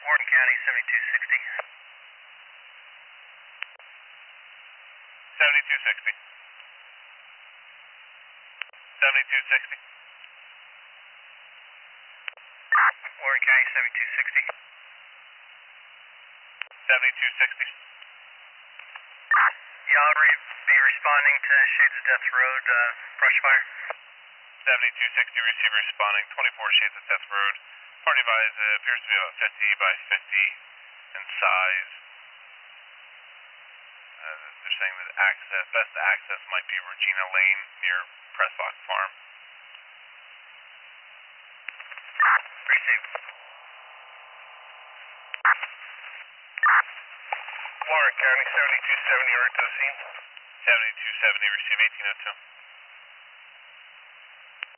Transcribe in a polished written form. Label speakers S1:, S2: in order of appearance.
S1: Warden County, 7260.
S2: 7260. 7260.
S1: Warden County, 7260.
S2: 7260.
S1: Y'all be responding to Shades of Death Road brush fire.
S2: 7260 receiver responding, 24 Shades of Death Road. Party advised appears to be about 50 by 50 in size. They're saying that best access might be Regina Lane near Pressbox Farm.
S1: Received. Warren County, 7270, right to the scene.
S2: 7270, receive 1802.